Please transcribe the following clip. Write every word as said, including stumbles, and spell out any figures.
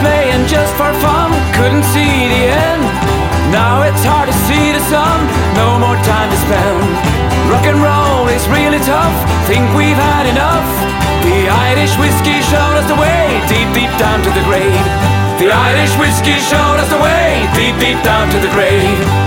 playing just for fun, couldn't see the end. Now it's hard to see the sun, no more time to spend. Rock and roll is really tough, think we've had enough. The Irish whiskey showed us the way, deep, deep down to the grave. The Irish whiskey showed us the way, deep, deep down to the grave.